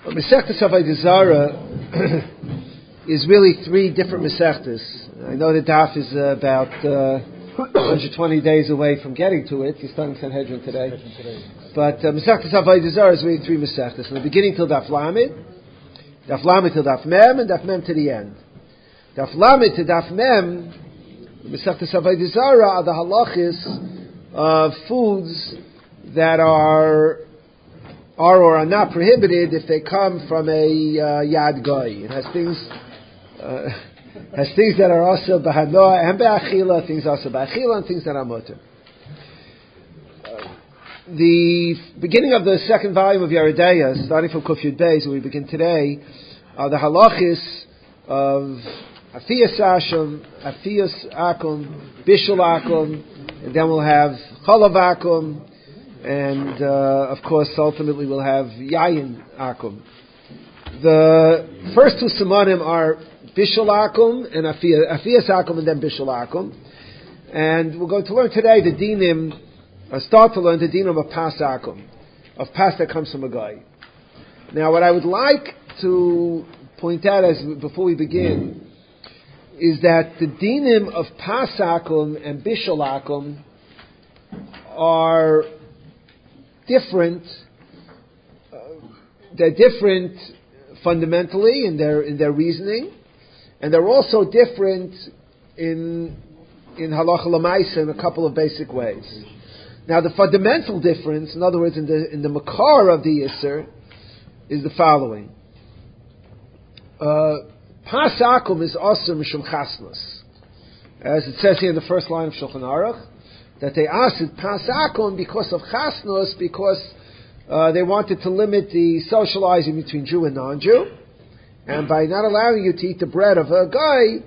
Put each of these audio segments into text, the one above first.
Masechtas Avodah Zarah is really three different Masechtas. I know the daf is about 120 days away from getting to it. He's studying Sanhedrin today. But Masechtas Avodah Zarah is really three Masechtas. From the beginning till Daf Lamed till Daf Mem, and Daf Mem to the end. Daf Lamed to Daf Mem, Masechtas Avodah Zarah are the halachis of foods that are or are not prohibited if they come from a yad goy. It has things that are also b'hanoah and b'achila, things also b'achila, and things that are mutter. The beginning of the second volume of Yoreh De'ah, starting from Kuf Yud Beis, where we begin today, are the halachis of afiyas akum, bishul akum, and then we'll have chalav akum, and of course, ultimately, we'll have yayin akum. The first two simanim are bishul akum and afiyas akum, and then bishul akum. And we're going to learn today the dinim, start to learn the dinim of pas akum, of pas that comes from a guy. Now, what I would like to point out before we begin is that the dinim of pas akum and bishul akum are different. They're different fundamentally in their reasoning, and they're also different in halacha l'maisa in a couple of basic ways. Now, the fundamental difference, in other words, in the makar of the yisur, is the following: pas akum is also mishum chasnos, as it says here in the first line of Shulchan Aruch, that they asked pas akum because of chasnos, because they wanted to limit the socializing between Jew and non-Jew, and by not allowing you to eat the bread of a guy,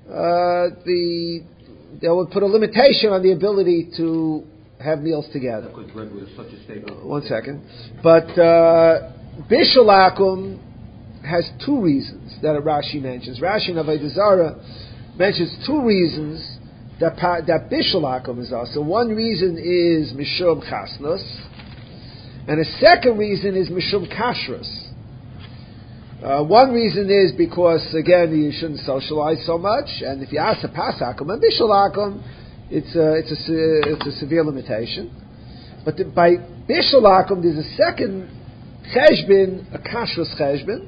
they would put a limitation on the ability to have meals together. Because bread was such a staple. One second. But bishul akum has two reasons that Rashi mentions. Rashi in Avodah Zarah mentions two reasons that bishul akum is also. One reason is mishum chasnos, and a second reason is mishum kashrus. One reason is because, again, you shouldn't socialize so much, and if you ask a pas akum and bishul akum, it's a severe limitation. But by bishul akum, there's a second cheshbin, a kashrus cheshbin.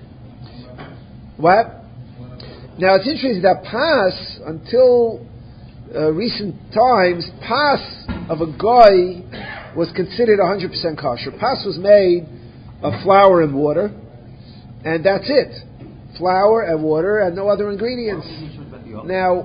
What? Now it's interesting that pas, until recent times, pas of a goy was considered 100% kosher. Pas was made of flour and water, and that's it. Flour and water and no other ingredients. Now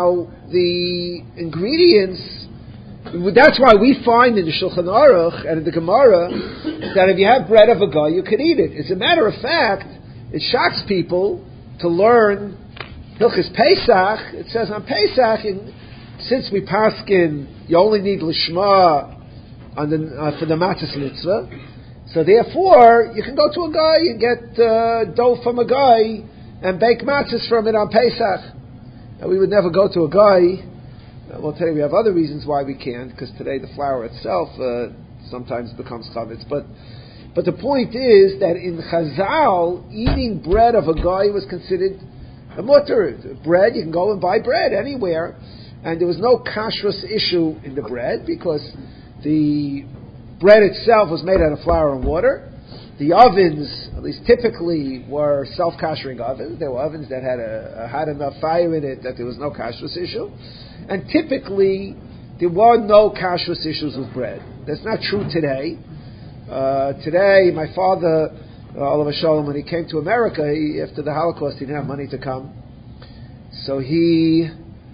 the ingredients, that's why we find in the Shulchan Aruch and in the Gemara that if you have bread of a guy, you can eat it. As a matter of fact, it shocks people to learn Hilchis Pesach. It says on Pesach, since we paskin, you only need lishma for the matzahs mitzvah. So therefore, you can go to a guy and get dough from a guy and bake matzahs from it on Pesach. Now, we would never go to a guy. Well, today we have other reasons why we can't, because today the flour itself sometimes becomes chametz. But the point is that in Chazal, eating bread of a guy was considered a mutter. Bread, you can go and buy bread anywhere, and there was no kashrus issue in the bread because the bread itself was made out of flour and water. The ovens, at least typically, were self-kashering ovens. They were ovens that had enough fire in it that there was no kashrus issue. And typically, there were no kashrus issues with bread. That's not true today. Today, my father, Olav Shalom, when he came to America, after the Holocaust, he didn't have money to come. So he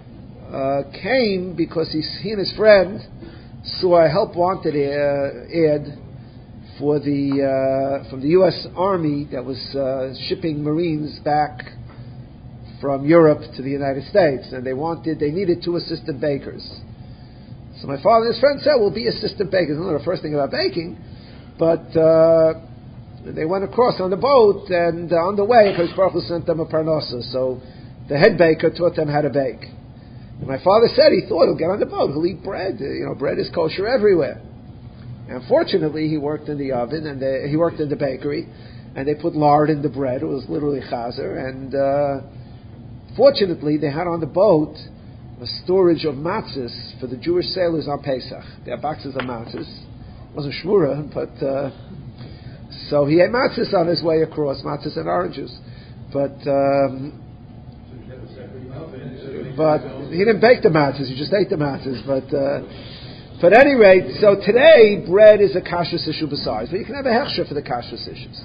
came because he and his friend saw a help wanted ad for from the U.S. Army that was shipping Marines back from Europe to the United States, and they needed 2 assistant bakers. So my father and his friend said, "We'll be assistant bakers." I don't know the first thing about baking, but they went across on the boat, and on the way, Kadosh Baruch Hu sent them a parnasa. So the head baker taught them how to bake. And my father said he thought he'll get on the boat, he'll eat bread. Bread is kosher everywhere. And fortunately, he worked in the oven, and he worked in the bakery, and they put lard in the bread. It was literally chazer. And fortunately, they had on the boat a storage of matzahs for the Jewish sailors on Pesach. They had boxes of matzahs. It wasn't shmura, but so he ate matzahs on his way across, matzahs and oranges. But he didn't bake the matzahs, he just ate the matzahs. But at any rate, so today, bread is a kashrus issue besides, but you can have a hechsher for the kashrus issues.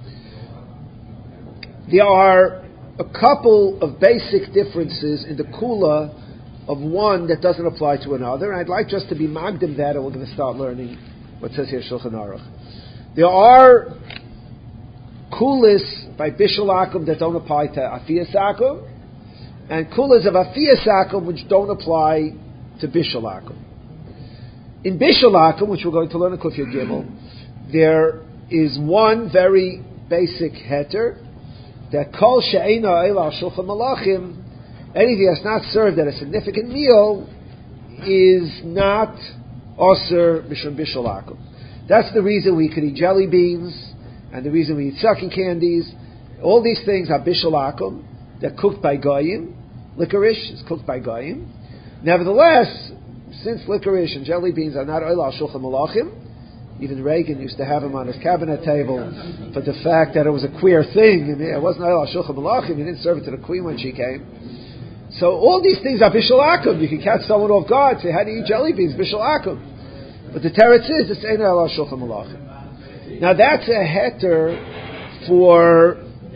There are a couple of basic differences in the kula of one that doesn't apply to another, and I'd like just to be magdim that, and we're going to start learning what says here Shulchan Aruch. There are kulas by Bishul Akum that don't apply to Afiyas Akum, and kulas of Afiyas Akum which don't apply to Bishul Akum. In Bishul Akum, which we're going to learn in Kuf Yud Gimel, there is one very basic heter, that Kol She'eina Eila Al Shulchan Malachim, anything that's not served at a significant meal is not Osir Mishum Bishul Akum. That's the reason we could eat jelly beans, and the reason we eat sucking candies. All these things are Bishul Akum. They're cooked by Goyim. Licorice is cooked by Goyim. Nevertheless, since licorice and jelly beans are not Eila Al Shulchan Malachim, even Reagan used to have him on his cabinet table for the fact that it was a queer thing, and it wasn't Eila Al Shulchan Malachim. He didn't serve it to the queen when she came. So all these things are Bishul Akum. You can catch someone off guard, say, how do you eat jelly beans? Bishul Akum. But the teretz is, it's Eina Eila Al Shulchan Malachim. Now that's a heter for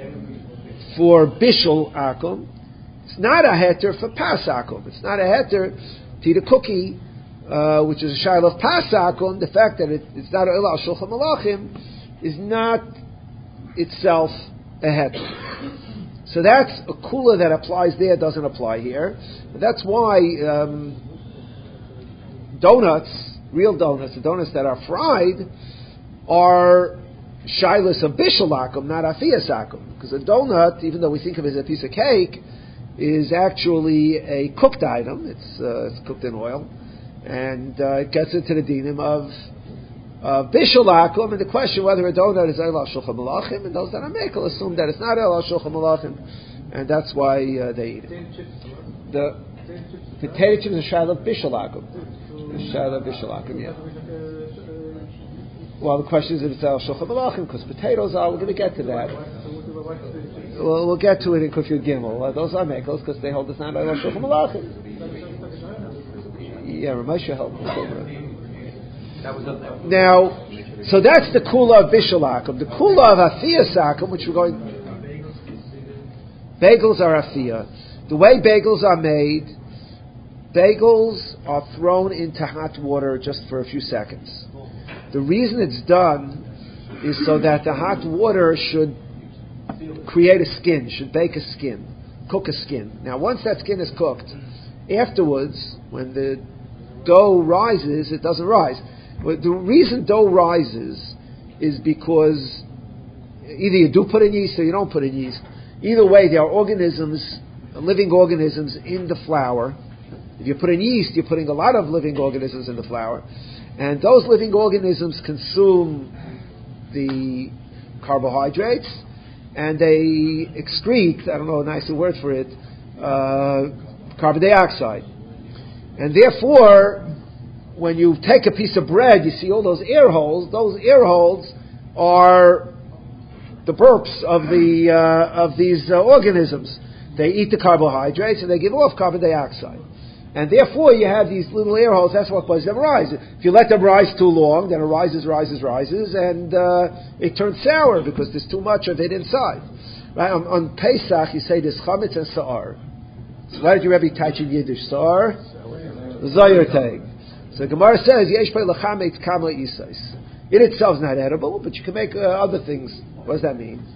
Bishul Akum. It's not a heter for Pas Akum. It's not a heter to eat a cookie, which is a shail of Pas Akum. The fact that it's not Eila Al Shulchan Malachim is not itself a heter. So that's a kula that applies there, doesn't apply here. But that's why donuts, real donuts, the donuts that are fried, are shilas of Bishul Akum, not Afiyas Akum. Because a donut, even though we think of it as a piece of cake, is actually a cooked item. It's cooked in oil. And it gets into the dinim of Bishul Akum, and the question whether a donut is Eila Al Shulchan Malachim, and those that are makel assume that it's not Eila Al Shulchan Malachim, and that's why they eat it. The potato chips is a shaila of Bishul Akum. A shaila of Bishul Akum, yeah. Well, the question is if it's Eila Al Shulchan Malachim, because potatoes are, we're going to get to that. We'll get to it in Kuf Yud Gimel. Those are makels, because they hold it's not Eila Al Shulchan Malachim. Yeah, Ramesha helped us over it. Now, so that's the kula of Bishul Akum. The kula of Afiyas Akum, which we're going... Bagels are Afiyah. The way bagels are made, bagels are thrown into hot water just for a few seconds. The reason it's done is so that the hot water should create a skin, should bake a skin, cook a skin. Now, once that skin is cooked, afterwards, when the dough rises, it doesn't rise. But the reason dough rises is because either you do put in yeast or you don't put in yeast. Either way, there are organisms, living organisms in the flour. If you put in yeast, you're putting a lot of living organisms in the flour. And those living organisms consume the carbohydrates and they excrete, I don't know a nicer word for it, carbon dioxide. And therefore, when you take a piece of bread, you see all those air holes. Those air holes are the burps of these organisms. They eat the carbohydrates and they give off carbon dioxide. And therefore, you have these little air holes. That's what causes them to rise. If you let them rise too long, then it rises, and it turns sour because there's too much of it inside. Right? On Pesach, you say there's chametz and sa'ar. So why did your Rebbe teach in Yiddish? Sa'ar, zayir teg. So Gemara says, Yesh pei l'chametz kama isais. It itself is not edible, but you can make other things. What does that mean?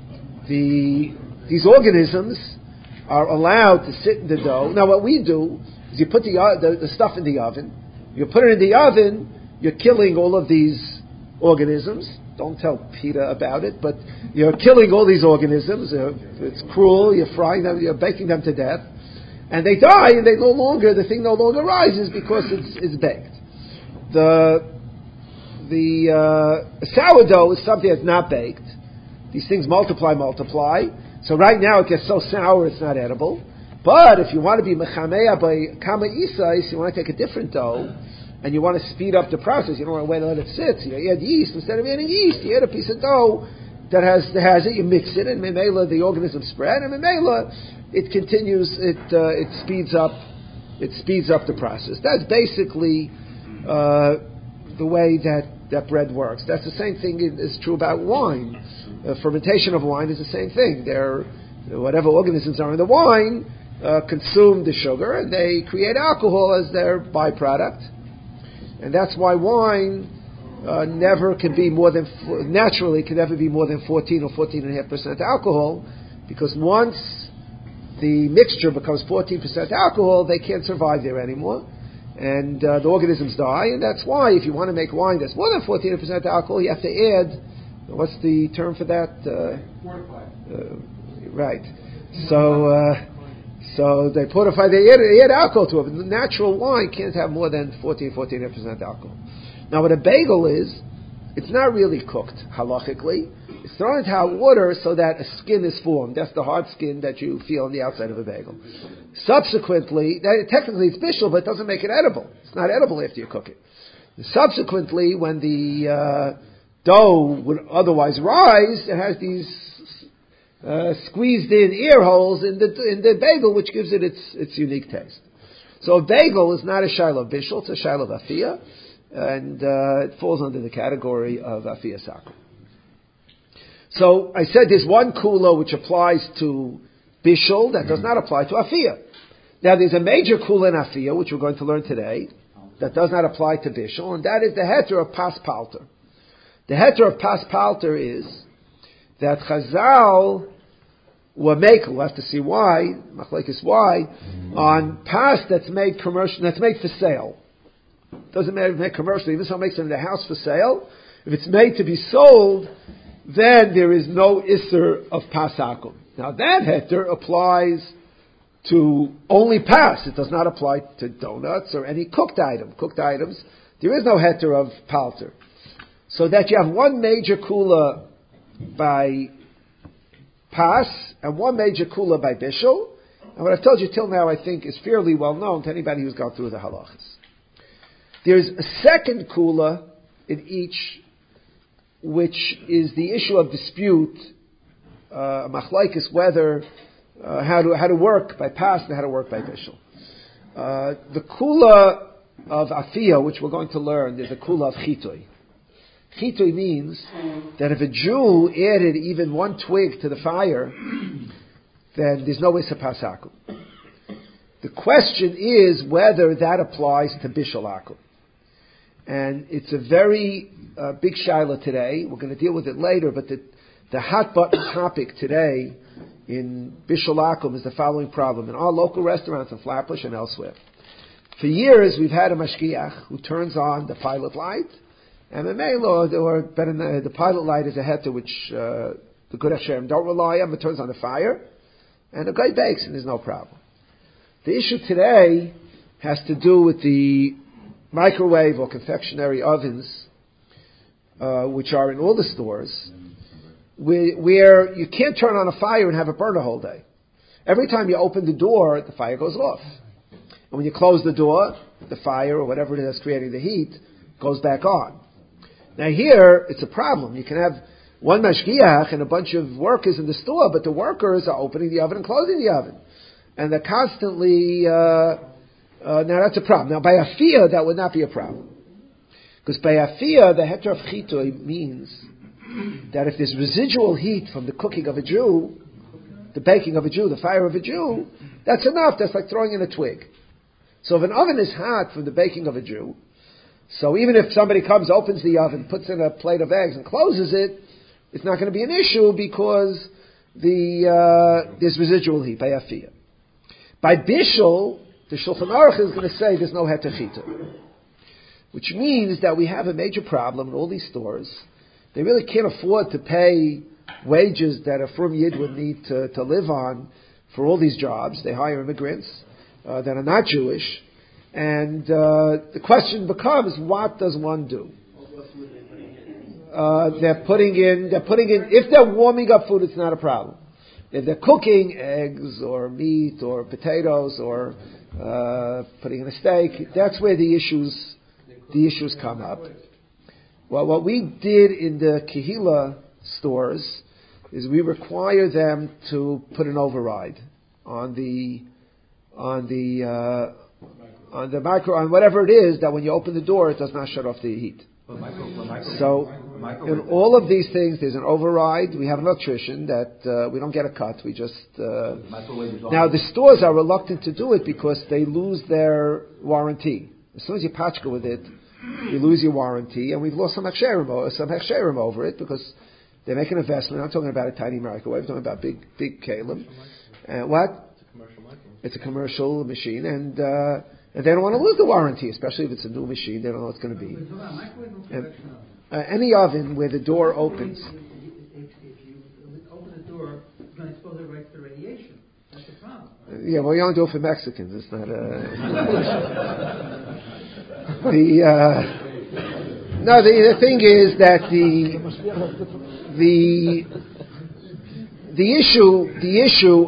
These organisms are allowed to sit in the dough. Now, what we do is you put the stuff in the oven. You put it in the oven, you're killing all of these organisms. Don't tell Peter about it, but you're killing all these organisms. It's cruel. You're frying them. You're baking them to death. And they die, and the thing no longer rises because it's baked. The sourdough is something that's not baked, These things multiply. So right now it gets so sour it's not edible. But if you want to be mechameya by kama isais, you want to take a different dough, and you want to speed up the process. You don't want to wait and let it sit. So you add yeast. Instead of adding yeast, you add a piece of dough that has it. You mix it, and memela the organism spread, and memela it continues. It speeds up. It speeds up the process. That's basically the way that bread works. That's the same thing is true about wine. Fermentation of wine is the same thing. Whatever organisms are in the wine consume the sugar, and they create alcohol as their byproduct. And that's why wine never can be more than naturally can never be more than 14 or 14.5% alcohol, because once the mixture becomes 14% alcohol, they can't survive there anymore, and the organisms die. And that's why if you want to make wine that's more than 14% alcohol, you have to add. What's the term for that? Fortified. Right. So they fortify. They add alcohol to it. But natural wine can't have more than 14.5% alcohol. Now, what a bagel is, it's not really cooked halachically. It's thrown into hot water so that a skin is formed. That's the hard skin that you feel on the outside of a bagel. Subsequently, technically it's bishul, but it doesn't make it edible. It's not edible after you cook it. Subsequently, when the dough would otherwise rise, it has these squeezed in ear holes in the bagel, which gives it its unique taste. So a bagel is not a shiloh bishul, it's a shiloh afiyah, and it falls under the category of afiyah sakum. So I said there's one kula which applies to bishul that does not apply to afiyah. Now there's a major kula in afiyah, which we're going to learn today, that does not apply to bishul, and that is the heter of pas palter. The heter of pas palter is that Chazal will make, we'll have to see why, machlekes why, on pas that's made commercial, that's made for sale. Doesn't matter if it's made commercially, even if someone makes it in the house for sale, if it's made to be sold, then there is no isser of pas akum. Now that heter applies to only pas. It does not apply to donuts or any cooked item. Cooked items, there is no heter of palter. So that you have one major kula by pas and one major kula by bishul. And what I've told you till now, I think, is fairly well known to anybody who's gone through the halachas. There's a second kula in each, which is the issue of dispute, machlekes, whether how to work by pas and how to work by bishul. The kula of afiyah, which we're going to learn, is a kula of chitui. Chitui means that if a Jew added even one twig to the fire, then there's no issa pas akum. The question is whether that applies to bishul akum. And it's a very big shaila today. We're going to deal with it later, but the hot button topic today in bishul akum is the following problem. In our local restaurants in Flatbush and elsewhere, for years we've had a mashgiach who turns on the pilot light, and the pilot light is a heter which the good Hashem don't rely on, but turns on the fire, and the guy bakes and there's no problem. The issue today has to do with the microwave or confectionery ovens, which are in all the stores, where you can't turn on a fire and have it burn a whole day. Every time you open the door, the fire goes off. And when you close the door, the fire or whatever it is that's creating the heat goes back on. Now here, it's a problem. You can have one mashgiach and a bunch of workers in the store, but the workers are opening the oven and closing the oven. And they're constantly, now that's a problem. Now by afiyah, that would not be a problem. Because by afiyah, the heter of chitui means that if there's residual heat from the cooking of a Jew, the baking of a Jew, the fire of a Jew, that's enough. That's like throwing in a twig. So if an oven is hot from the baking of a Jew, so even if somebody comes, opens the oven, puts in a plate of eggs and closes it, it's not going to be an issue because there's residual heat by afiyah. By bishul, the Shulchan Aruch is going to say there's no heter chitui, which means that we have a major problem in all these stores. They really can't afford to pay wages that a frum yid would need to live on for all these jobs. They hire immigrants that are not Jewish. And the question becomes, what does one do? they're putting in, if they're warming up food, it's not a problem. If they're cooking eggs or meat or potatoes or putting in a steak, that's where the issues come up. Well, what we did in the Kehila stores is we require them to put an override on whatever it is, that when you open the door, it does not shut off the heat. So, in all of these things, there's an override. We have an electrician that we don't get a cut. We just now the stores are reluctant to do it because they lose their warranty. As soon as you patchka with it, you lose your warranty, and we've lost some hechsherim over it because they make an investment. I'm talking about a tiny microwave. I'm talking about big kalim. What? It's a commercial machine, and they don't want to lose the warranty, especially if it's a new machine. They don't know what it's going to be. Any oven where the door opens. If you open the door, you're going to expose it right to the radiation. That's the problem. Yeah, well, you only do it for Mexicans. It's not the thing is that the issue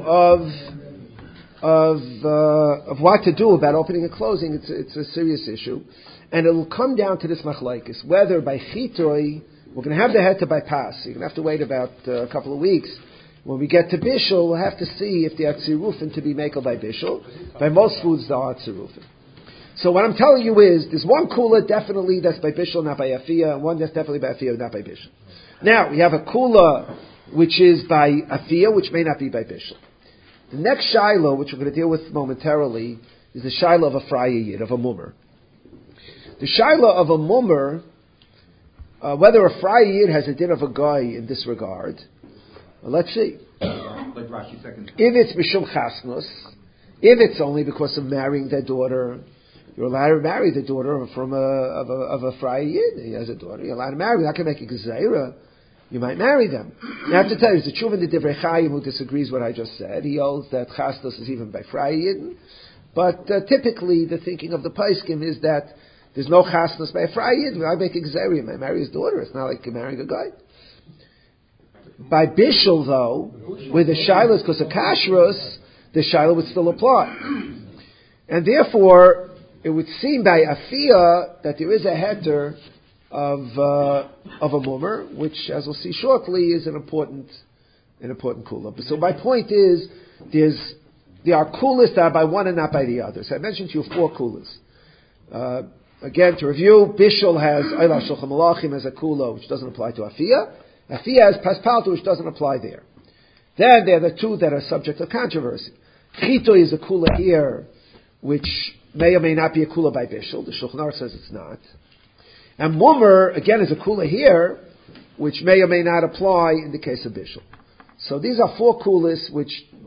of what to do about opening and closing, it's a serious issue, and it will come down to this machlaikis, whether by chitoi, we're going to have the head to bypass. You're going to have to wait about a couple of weeks. When we get to bishul, we'll have to see if they are tzirufin to be makel by bishul. By most foods, they are tzirufin. So what I'm telling you is, there's one kula definitely that's by bishul, not by afiyah, and one that's definitely by afiyah, not by bishul. Now, we have a kula which is by afiyah, which may not be by bishul. The next shiloh, which we're going to deal with momentarily, is the shiloh of a frayiyid, of a mummer. The shiloh of a mummer, whether a frayiyid has a din of a guy in this regard, well, let's see. Like Rashi second. If it's mishum chasnus, if it's only because of marrying their daughter, you're allowed to marry the daughter from a frayiyid. He has a daughter. You're allowed to marry. You're not going to make a gezeira. You might marry them. Now, I have to tell you, there's a tshuva in the Divrei Chaim who disagrees with what I just said. He holds that chasnus is even by frayiyid. But typically, the thinking of the Paiskim is that there's no chasnus by a frayiyid. I make a gezeira. I marry his daughter. It's not like marrying a guy. By bishul, though, where the shiloh is because of kashrus, the shiloh would still apply. And therefore, it would seem by afiyah that there is a heter of a mummer, which, as we'll see shortly, is an important kula. So my point is, there are kulas that are by one and not by the other. So I mentioned to you 4 kulas. Again, to review, bishul has Eilah Shulchan Malachim as a kula, which doesn't apply to afiyah. Afiyah has paspaltu, which doesn't apply there. Then there are the 2 that are subject to controversy. Chito is a kula here, which may or may not be a kula by bishul. The Shulchan Aruch says it's not. And mummer, again, is a kula here, which may or may not apply in the case of bishul. So these are 4 kulas which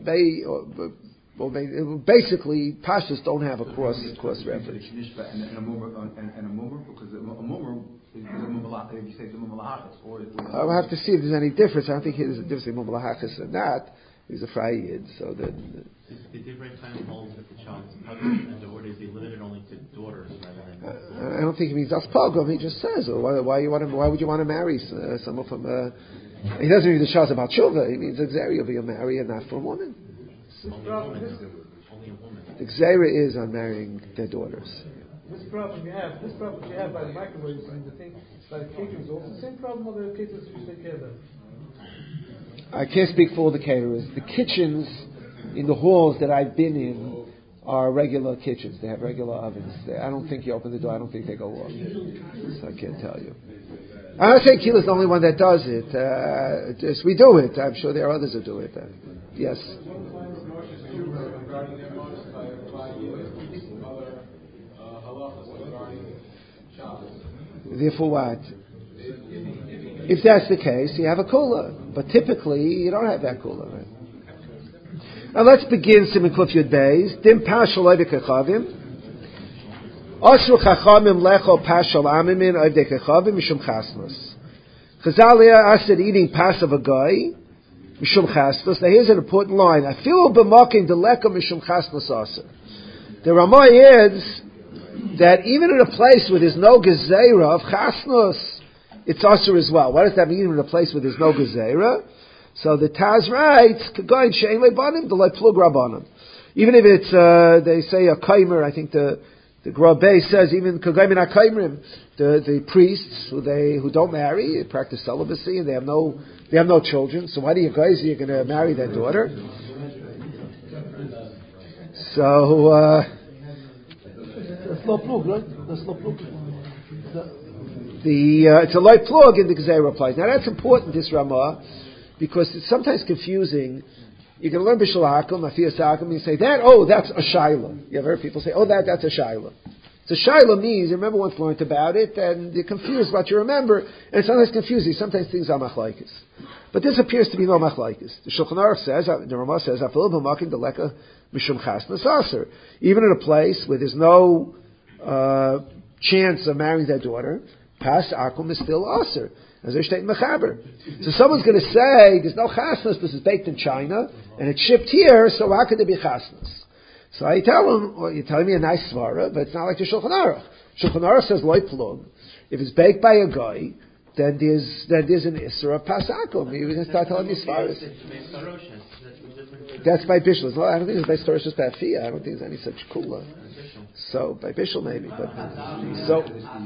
basically pashas don't have a cross reference. And a mummer, because a mummer is a mummer, if you say the mummer lahachas, or I'll have to see if there's any difference. I don't think there's a difference between mummer lahachas and that. He's a frayiyid, so then. The different time holds that the child is pregnant, and or is he limited only to daughters rather than? I don't think he means das pogrom. He just says, why would you want to marry someone from? He doesn't mean the child's about tshuva. He means exeria of a marry and not for a woman. Only a woman. The exeria is on marrying their daughters. This problem you have by the microwaves and the thing by the caterers, also the same problem with the caterers you take care of them. I can't speak for all the caterers. The kitchens in the halls that I've been in are regular kitchens. They have regular ovens. I don't think you open the door. I don't think they go off. So I can't tell you. I'm not saying Kila is the only one that does it. We do it. I'm sure there are others who do it. Yes. Therefore what? If that's the case, you have a kula. But typically, you don't have that kula. Right? Now let's begin Siman Kuf Yud Beis. Dim pashal oivdei kechavim. Osru chachamim lecho pashal amimin oivdei kechavim mishum chasnos. Chazalia asked eating pas of a guy mishum chasnos. Now here's an important line. Afilu b'makim deleka mishum chasnos asa. The Ramah adds that even in a place where there's no gezeira of chasnos, it's usher as well. What does that mean in a place where there's no gezerah? So the Taz writes, K'goyin she'en le'banim, the plug rabbanim. Even if it's, they say a kaimer, I think the Grabbe says, even K'goyin min ha-kaimrim, the priests who don't marry, practice celibacy, and they have no children. So why do you guys, you're going to marry their daughter? So, that's no plug, right? That's no plug. It's a light plug in the Gezerah applies. Now that's important, this Ramah, because it's sometimes confusing. You can learn Bishul Hakum, Afiyas Hakum, and you say, that's a Shaila. You ever heard people say, that's a Shaila. So Shaila means, you remember once learned about it, and you're confused what you remember, and it's sometimes confusing. Sometimes things are machlaikis. But this appears to be no machlaikis. The Shulchan Aruch says, the Ramah says, Afil b'makim deleka mishum chasnas aser. Even in a place where there's no chance of marrying their daughter, Pas Akum is still aser. As they state in Mechaber. So someone's going to say, there's no chasnas, this is baked in China, and it's shipped here, so how could there be chasnas? So I tell him, well, you're telling me a nice svara, but it's not like the Shulchan Aruch. Shulchan Aruch says, loy plug. If it's baked by a guy, then there's an Isra of Pas Akum. You're going to start telling me svaras. That's by Bishul. No, I don't think it's by Storish's Bafia. I don't think there's any such kula. So, by Bishul maybe, but, so,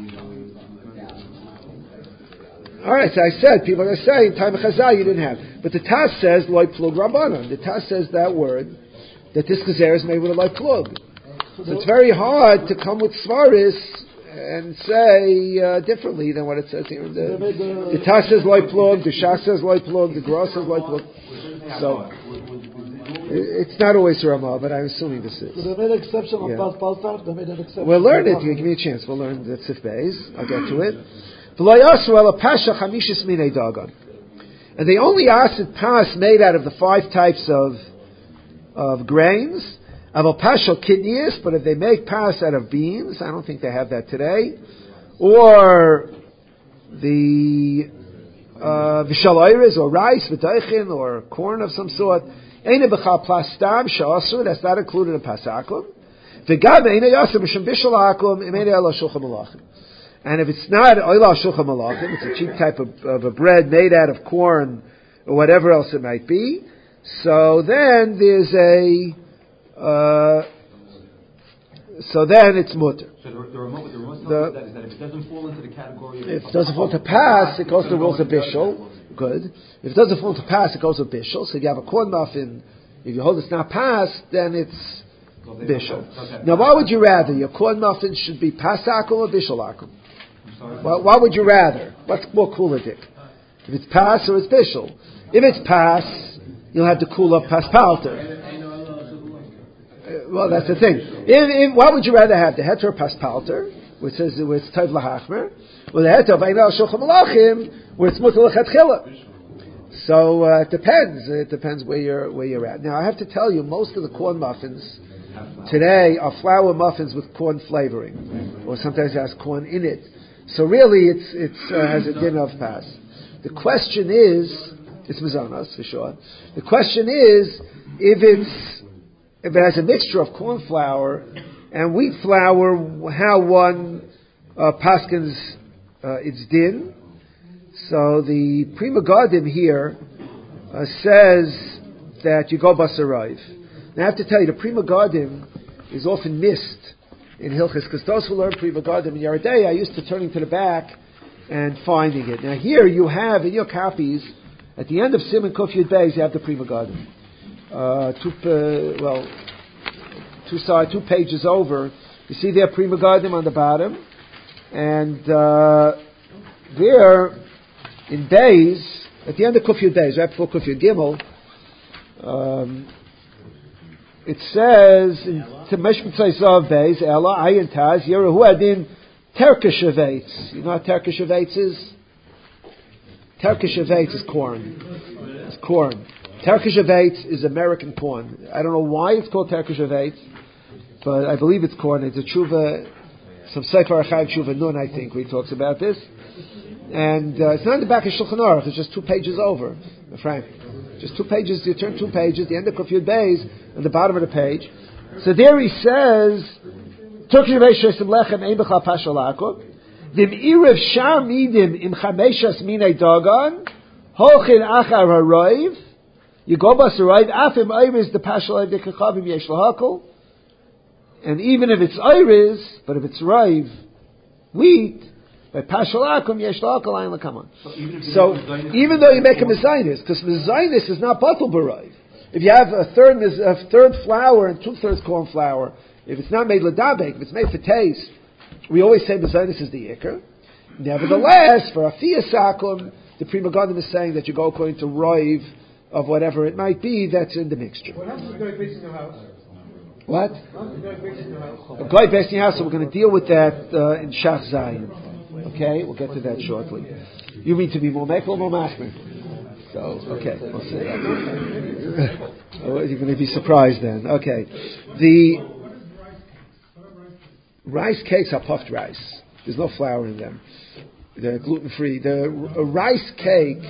alright, so I said, people are going to say, in time of Chazal you didn't have. But the Taz says, loy plug rabbanon. The Taz says that word, that this gezerah is made with a loy plug. So it's very hard to come with svaris and say differently than what it says here. The Taz says loy plug, the Shas says loy plug, the Gros says loy plug. So, it's not always Ramah, but I'm assuming this is. So they made an exception on Pas Paltar, they made an exception. We'll learn it, you give me a chance, we'll learn the Tzif Beis, I'll get to it. And they only asked pas made out of the 5 types of grains. Kidneys, but if they make pas out of beans, I don't think they have that today. Or the vishalayres, or rice, v'daichin, or corn of some sort. That's not included in pasakum. And if it's not oila shulchan malachim, it's a cheap type of a bread made out of corn or whatever else it might be. So then there's so then it's mutter. So the remote is that if it doesn't fall into the category of... If it doesn't fall to pass, it goes to the rules of bishul. Good. If it doesn't fall to pass, it goes to bishul. So if you have a corn muffin, if you hold it's not passed, then it's bishul. Now, what would you rather? Your corn muffin should be pasakum or bishulakum? What would you rather? What's more kuladik? If it's pas or it's bishul? If it's pas, you'll have to cool up paspalter. Well, that's the thing. What would you rather have? The heter paspalter, which says it's tov lahachmer, or the heter of einal shulchan malachim, where it's mutar lechatchila. So it depends. It depends where you're at. Now I have to tell you, most of the corn muffins today are flour muffins with corn flavoring, or sometimes it has corn in it. So really, it has a din of pas. The question is, it's mazonos for sure. The question is, if it has a mixture of corn flour and wheat flour, how one paskins its din. So the Prima Gardim here says that you go basarayv. Now I have to tell you, the Prima Gardim is often missed in Hilchis, because those who learn Prima Gardim in Yeridei are used to turning to the back and finding it. Now here you have in your copies, at the end of Siman Kuf Yud Beis, you have the Prima Gardim. 2 pages over, you see there Prima Gardim on the bottom, and there in Beis, at the end of Kuf Yud Beis, right before Kuf Yud Gimel, it says in Temesh Mitzayzav Beis, Ella Ayin Taz Yerehu Adin Terkeshevetz. You know what Terkeshevetz is? Terkeshevetz is corn. It's corn. Terkeshevetz is American corn. I don't know why it's called Terkeshevetz, but I believe it's corn. It's a tshuva, some Sefer Achaim Tshuva Nun, I think, where he talks about this. And it's not in the back of Shulchan Aruch, it's just 2 pages over, Frank. Just 2 pages, you turn 2 pages, the end of Kuf Yud Beis, and the bottom of the page. So there he says, Vim irav shar midim im chameshas minei dagan, holchin achar haroiv, yigobas haroiv, afim iris the pashal of the kachavim yesh lahakol. And even if it's iris, but if it's raiv, wheat, by pashal akum yesh lahakol ayin lakaman. So even though you make a mezainis, because mezainis is not batul b'raiv. If you have a third flour and 2/3 corn flour, if it's not made ledabek, if it's made for taste, we always say mezainis is the ikr. Nevertheless, for a fiyasakum, the Pri Megadim is saying that you go according to roiv of whatever it might be that's in the mixture. What happens if the guy bakes in your house? What? What happens if the guy bakes in your house? The guy bakes in your house, so we're going to deal with that in Shach Zayin. Okay, we'll get to that shortly. You mean to be more mekel or more machmer? So, okay, we'll see. You're going to be surprised then. Okay. The rice cakes are puffed rice. There's no flour in them. They're gluten-free. The rice cake,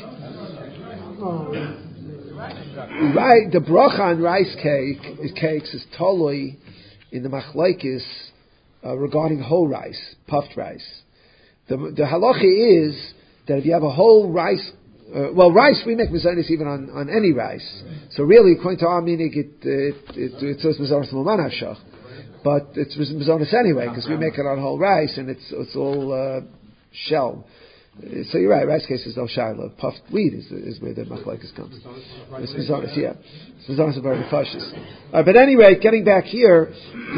the bracha on rice cakes is totally in the machlokes regarding whole rice, puffed rice. The halacha is that if you have a whole rice, rice we make mezainis even on any rice. So really, according to our meaning, it says mezainis l'man hafshach, but it's mezainis anyway because we make it on whole rice and it's all shell. So you're right. Rice case is no shaila. Puffed wheat is where the machlokes comes. It's mezainis, yeah. It's mezainis are very cautious. But anyway, getting back here,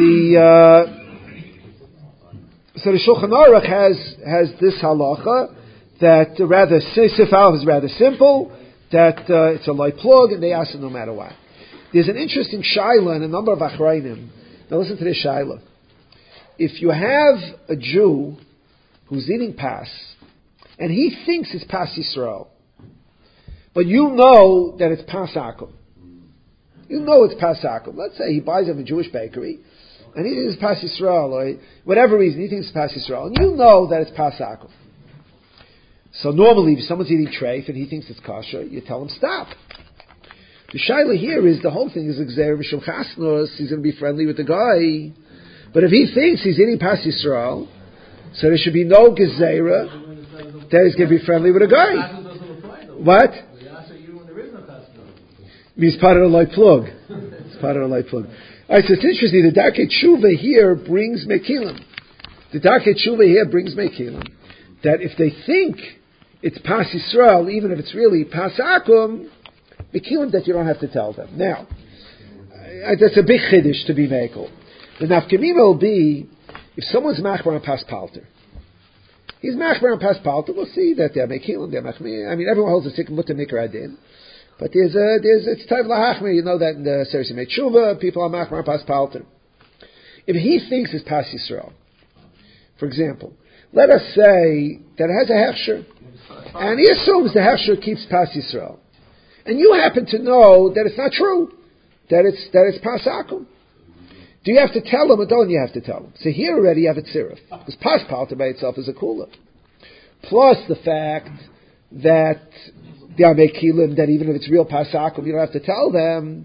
so the Shulchan Aruch has this halacha that rather Sif Aleph is rather simple, that it's a light plug and they ask it no matter what. There's an interesting shaila in a number of achrayim. Now listen to this shaila. If you have a Jew who's eating pas and he thinks it's pas Yisrael, but you know that it's pas akum. You know it's pas akum. Let's say he buys it from a Jewish bakery and he thinks it's pas Yisrael, or whatever reason he thinks it's pas Yisrael, and you know that it's pas akum. So normally, if someone's eating treif and he thinks it's kosher, you tell him stop. The shaila here is the whole thing is gzeira mishum chasnos. He's going to be friendly with the guy, but if he thinks he's eating pas Yisrael, so there should be no gzeira that he's going to be friendly with a guy. What? Means part of the light plug. It's part of the light plug. All right, so it's interesting. The Darkei Tshuva here brings mekilim. The Darkei Tshuva here brings mekilim. That if they think it's pas Yisrael, even if it's really pas akum, mekilim that you don't have to tell them. Now, that's a big chiddush to be mekel. The nafkamina will be if someone's machmer on pas palter. He's machmer on pas palter. We'll see that they're mekilim, they're machmir. I mean, everyone holds a sikkim mutter mikra adin. But it's time lahachmir. You know that in the Seres Yemei Tshuva, people are machmer on pas palter. If he thinks it's pas Yisrael, for example, let us say that it has a hechsher, and he assumes the hechsher keeps pas Yisrael, and you happen to know that it's not true, that it's pas akum. Do you have to tell him or don't you have to tell him? So here already you have a tziruf, because pas palter by itself is a kula. Plus the fact that they are mekilim, that even if it's real pas akum, you don't have to tell them.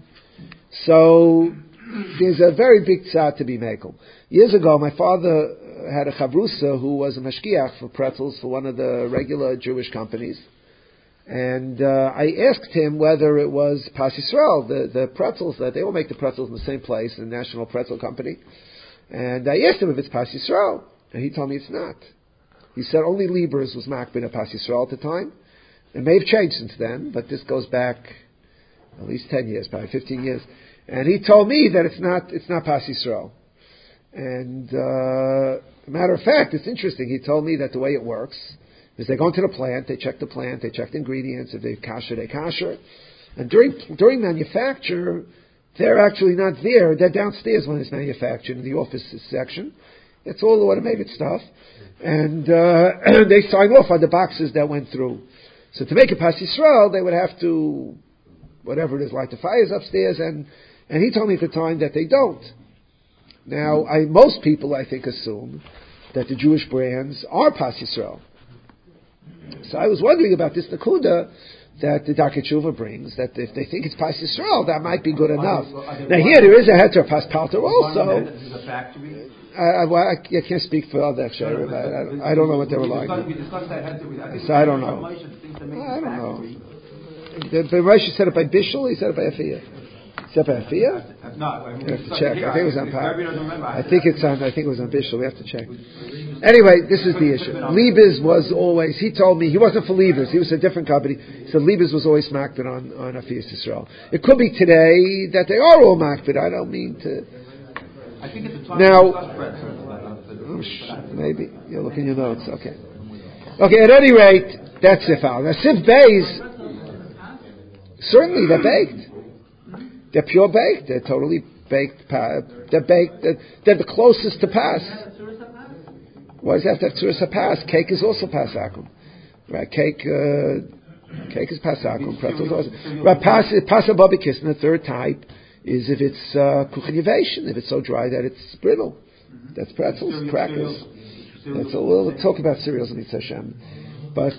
So there's a very big tzad to be mekel. Years ago, my father had a chavrusa who was a mashgiach for pretzels for one of the regular Jewish companies. And I asked him whether it was pas Yisrael, the pretzels, that they all make the pretzels in the same place, the National Pretzel Company. And I asked him if it's pas Yisrael. And he told me it's not. He said only Lieber's was makbid a pas Yisrael at the time. It may have changed since then, but this goes back at least 10 years, probably 15 years. And he told me that it's not pas Yisrael. And matter of fact, it's interesting. He told me that the way it works is they go into the plant, they check the ingredients. If they're kosher, they kosher. And during manufacture, they're actually not there. They're downstairs when it's manufactured in the office section. It's all automated stuff, and they sign off on the boxes that went through. So to make a pas Yisrael, they would have to, whatever it is, light the fires upstairs. And he told me at the time that they don't. Now, most people, I think, assume that the Jewish brands are pas Yisrael. So I was wondering about this nakuda, that the Darkei Tshuva brings, that if they think it's Pas Yisrael, that might be good enough. Now here there is a heter of Pas Palter also. This is a factory. I can't speak for other Aksharim. I don't know what they were like. We discussed that heter. So I don't know. I don't know. But Rashi said it by Bishul, he said it by Afiyah. Is that by Afiyah? No, I mean, We have to check. I think it was on Pat. I think it was on Bishul. We have to check. Anyway, this is the issue. Liebes was always, he told me, he wasn't for Liebes, he was a different company. He said Liebes was always makbid on Afiyas Yisrael. It could be today that they are all makbid. I don't mean to. I think at the time now, maybe. You look in your notes. Okay. Okay, at any rate, that's Sifal. Now, Sif Beis, certainly they're baked. They're pure baked. They're totally baked. They're baked. They're the closest to pass. Why does it have to have Tzuras HaPas? Cake is also Pasakum. Right? Cake is Pasakum. Pretzels also. Right? Pasa Babikis, and the third type is if it's Kuchin, if it's so dry that it's brittle. That's pretzels, crackers. We'll talk about cereals in Mitzvah Hashem. But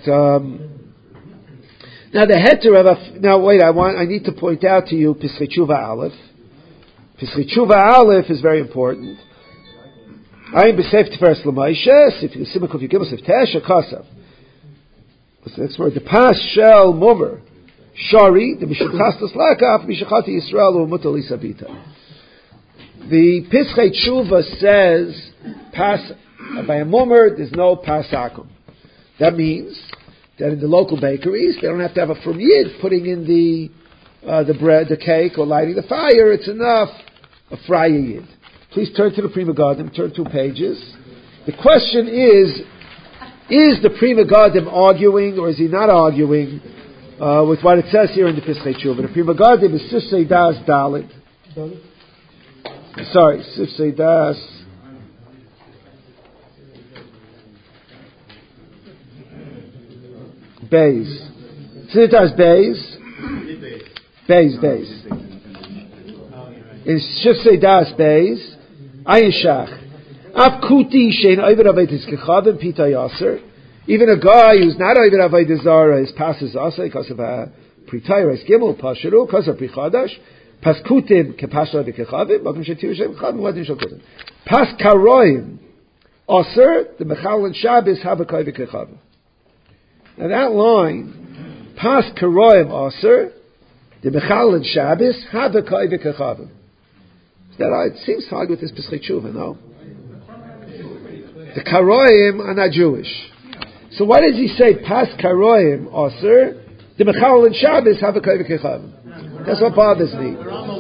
now the heter of now wait, I need to point out to you Pesach Tshuva Aleph. Pesach Tshuva Aleph is very important. I'm b'seif tiferes l'maishes. If you simuk of Yigimel Sif Tesh or Kasav. What's the next word? The pas shel mover shari the mishachastas lakaf mishachati Yisrael u'mutal isabita. The Pesach Tshuva says pas by a momer there's no pasakum. That means that in the local bakeries they don't have to have a from yid putting in the bread, the cake, or lighting the fire. It's enough a fryer yid. Please turn to the Prima Garden, turn 2 pages. The question is the Prima Garden arguing or is he not arguing with what it says here in the Pesach Tshuva? The Prima Garden is Sifsei Das Dalit. Sorry, Sifsei Das Beis. Sifsei Das Beis. Beis. Is Sifsei Das Beis. Ayin Shach. Av kuti shein oived avodas kechavim pita yaser. Even a guy who's not oived avodas zara is passes asa because of a pritayres gimel pasharu because of prichadash. Pas kutim kepashla bekechavim. Makom shetiu shem chavim wadim shokutim. Pas karoim aser the mechal and Shabbos habakai bekechavim. Now that line, pas karoim aser the mechal and Shabbos habakai bekechavim. That it seems hard with this Pesach Tshuva, no? The Karoim are not Jewish. So why does he say Pas Karoim Aser? The Mechal and Shabbos have a Kavik. That's what bothers me.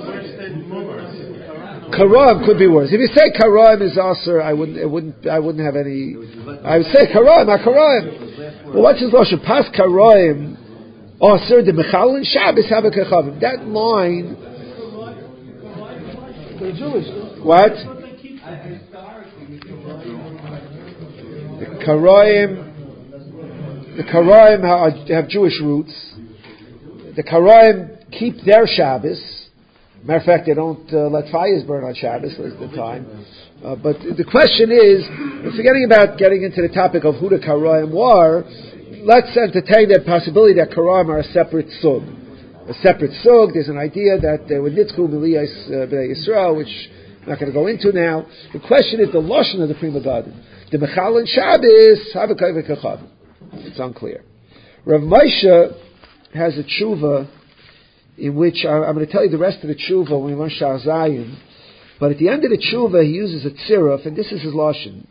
Karoim could be worse. If you say Karoim is Aser, I wouldn't have any. I would say Karoim, not Karoim. Well, what's his lashon? Pas Karoim Aser the Mechal and Shabbos have a Kavik. That line. They're Jewish. What? The Karaim have Jewish roots. The Karaim keep their Shabbos. Matter of fact, they don't let fires burn on Shabbos at the time. But the question is, forgetting about getting into the topic of who the Karaim were, let's entertain the possibility that Karaim are a separate sug. A separate sug. There's an idea that they were Nitzku B'nai Yisrael, which I'm not going to go into now. The question is the lashon of the Prima Garden. The Mechal and Shabbos have a Kavik Kachav. It's unclear. Rav Moshe has a tshuva in which I'm going to tell you the rest of the tshuva when we learn Shar Zayin. But at the end of the tshuva, he uses a tziruf, and this is his lashon.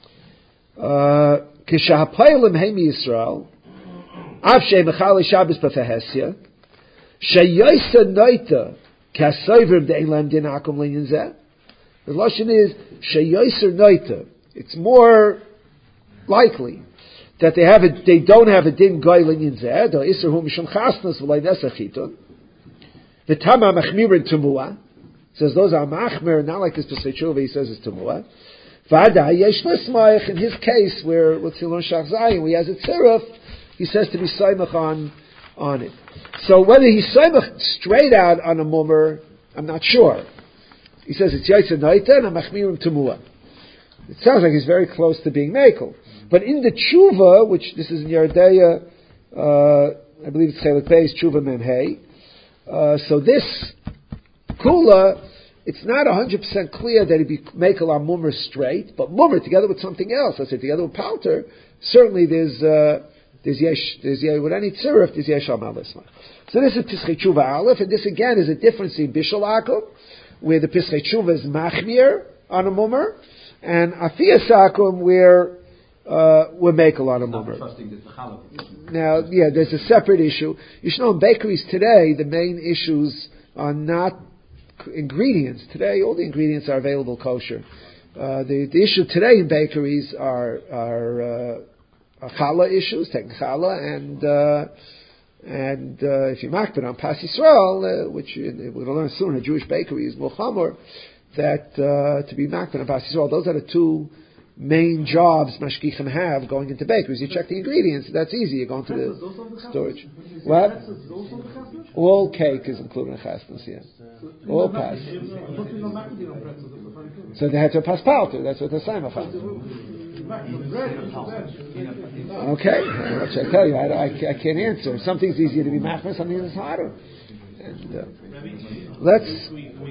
K'shahapaylim heimi Yisrael, avshei Mechal Shabbos b'fehesya. Sheyisa noita kasayvim de'elam din akum linyan zeh. The lashon is sheyisa noita. It's more likely that they don't have a din goy linyan zeh. Do iser hu mishum chasnas v'lay nesachitun. V'tama machmirin tumua. Says those are machmir, not like this Pesach Tshuva. He says it's tumua. V'ada yesh lismayich. In his case, where let's see learn Shach Zayin, where he has a tziruf, he says to be saimach on it. So whether he's saimach straight out on a mummer, I'm not sure. He says it's yaitza naita and a machmirim tumua. It sounds like he's very close to being mekel. But in the tshuva, which this is in Yeridea I believe it's Chelik Beis, Tshuva Mem Hey. So this Kula, it's not 100% clear that he'd be make a la mummer straight, but mummer together with something else, let's say together with palter, certainly there's with any tziruf, there's yesh al malisma. So this is Pischei Tshuva Aleph, and this again is a difference in Bishul Akum, where the Pischei Tshuva is machmir on a mummer, and Afiyas Akum where we make a lot of mummer. Now, there's a separate issue. You should know in bakeries today, the main issues are not ingredients. Today, all the ingredients are available kosher. The issue today in bakeries are challah issues, taking challah, and if you makbid on Pas Yisrael, which we're going to learn soon in Jewish bakeries, Mulchamor, that to be makbid on Pas Yisrael, those are the two main jobs mashgichim have going into bakeries. You check the ingredients, that's easy. You go into the storage. What? All cake is included in chasnas, yeah. All pas. So they had to pass palter. That's what they're saying. Okay, what should I tell you? I can't answer. Something's easier to be machmer, something is harder. And let's.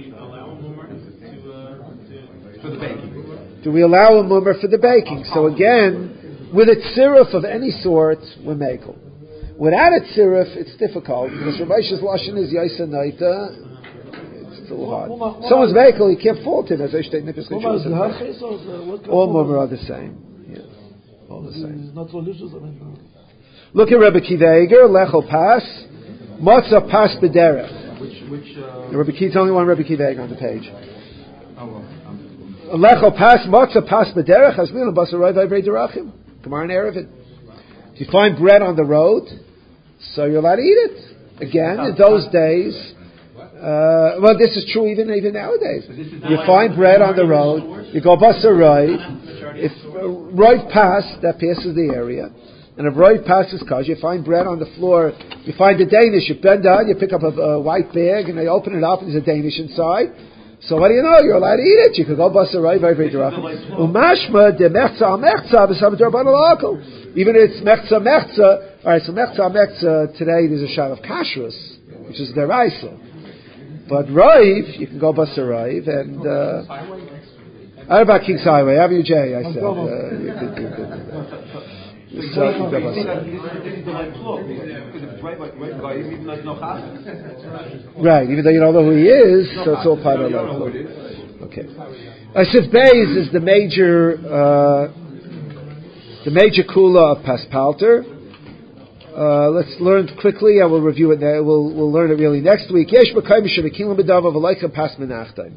For the baking. Do we allow a mummer for the baking? So again, with a tziruf of any sort, we're makel. Without a tziruf, it's difficult because Ramesh's lashon is yaisa naita. It's a little hard. Someone's makel, he can't fault him as I state nippus. All mummer are the same. Yeah, all the same. Look at Rebbe Kiva Eger, Lechel Pas, Matzah Pas B'derech. Rebbe Kiva's only one Rebbe Kiva Eger on the page. Lecho pas matzah pas b'derech hasmin basaroi v'avrei derachim. Gemara and Erevin. If you find bread on the road, so you're allowed to eat it. Again, in those days, this is true even nowadays. You find bread on the road, you go basaroi. If roiv pas, that passes the area, and if roiv passes cause you find bread on the floor, you find a Danish, you bend down, you pick up a white bag, and they open it up, and there's a Danish inside. So what do you know? You're allowed to eat it. You could go basarai very direct. Umashma de mechza al mechza b'sam derban alakol. Even if it's mechza mechza. All right, so mechza mechza today there's a shot of kashrus, which is deraisa. But raiv you can go basarai and. How about King's Highway? Avenue J, I said. Right, even though you don't know who he is, so it's all part of that. Okay. Asif Beis is the major kula of Paspalter. Let's learn quickly. I will review it. We'll learn it really next week. Yesh b'kayim shemekim l'bedav of alayka pas menachtaim.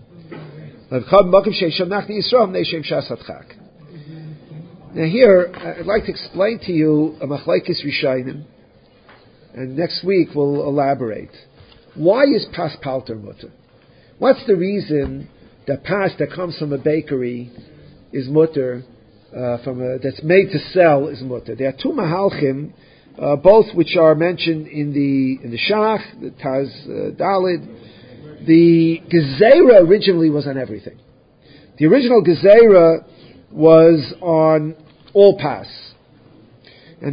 Now here, I'd like to explain to you a machlekes rishayim, and next week we'll elaborate. Why is pas palter mutter? What's the reason that pas that comes from a bakery is mutter, that's made to sell is mutter? There are two mahalchim, both which are mentioned in the Shach, the Taz Dalid. The Gezerah originally was on everything. The original Gezerah was on all pas. And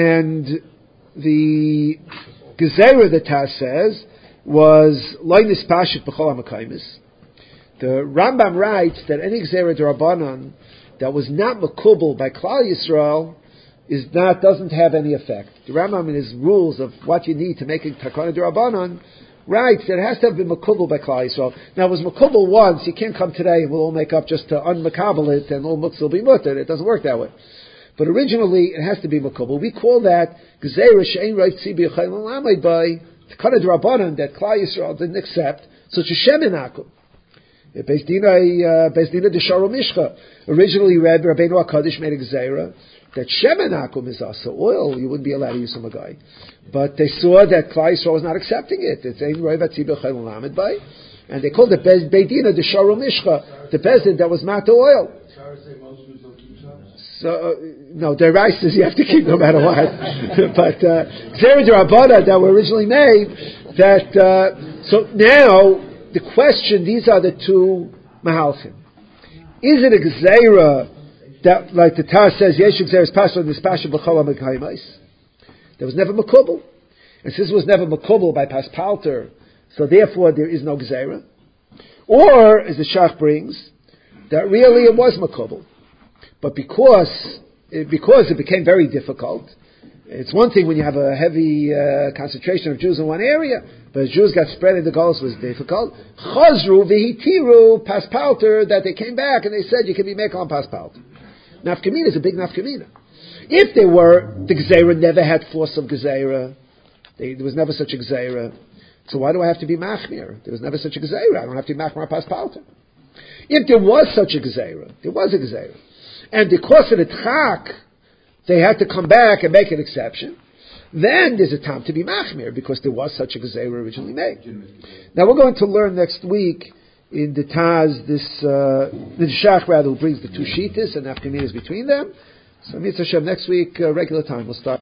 the Gezerah, the Taz says, was Loinis Pashit B'chol HaMakaymis. The Rambam writes that any Gezerah D'Rabbanan that was not Makubal by Klal Yisrael doesn't have any effect. The Rambam in his rules of what you need to make a Takana D'Rabbanan writes that it has to have been Makubal by Klal Yisrael. Now, it was Makubal once, you can't come today and we'll all make up just to unmakabal it and all Muktzah will be mutter. It doesn't work that way. But originally, it has to be Makubal. We call that Gezerah She'ein Rav Tzibi Yochai L'Lamay by Takana D'Rabbanan that Klal Yisrael didn't accept, such as Shemin Akum. Beis Dina D'Sharo Mishcha. Originally, Rabbeinu HaKadosh made a Gezerah that Shemin Akum is also oil. You wouldn't be allowed to use some guy. But they saw that Klal Yisrael was not accepting it. It's Ein Rav Tzibi Yochai L'Lamay by, and they called it Beis Dina D'Sharo Mishcha, the Bezdin that was Mata oil. So, no, the rice says you have to keep no matter what. But Gezerah D'Rabbanan that were originally made, so now the question, these are the two mahalchim. Is it a Gezerah that, like the Taz says, Yesh Gezerah is passed on this passion b'chol HaMekayimos? There was never Makubal. and since it was never makubal by Paspalter, so therefore there is no Gzeira. Or, as the Shach brings, that really it was makubal. But because it became very difficult, it's one thing when you have a heavy concentration of Jews in one area, but as Jews got spread in the Golos, it was difficult. Chazru v'hitiru Paspalter, that they came back and they said you can be Mekel on Paspalter. Nafkamina is a big Nafkamina. If they were, the Gzeira never had force of Gzeira. There was never such a Gzeira. So why do I have to be Machmir? There was never such a Gzeira. I don't have to be Machmir Paspalter. If there was such a Gzeira, there was a Gzeira. And because of the Tchak, they had to come back and make an exception. Then there's a time to be Machmir, because there was such a Gzeira originally made. Now we're going to learn next week in the Taz, the Shach rather, who brings the two Shitas and Nafkaminas between them. So Mitzvah Hashem, next week, regular time, we'll start.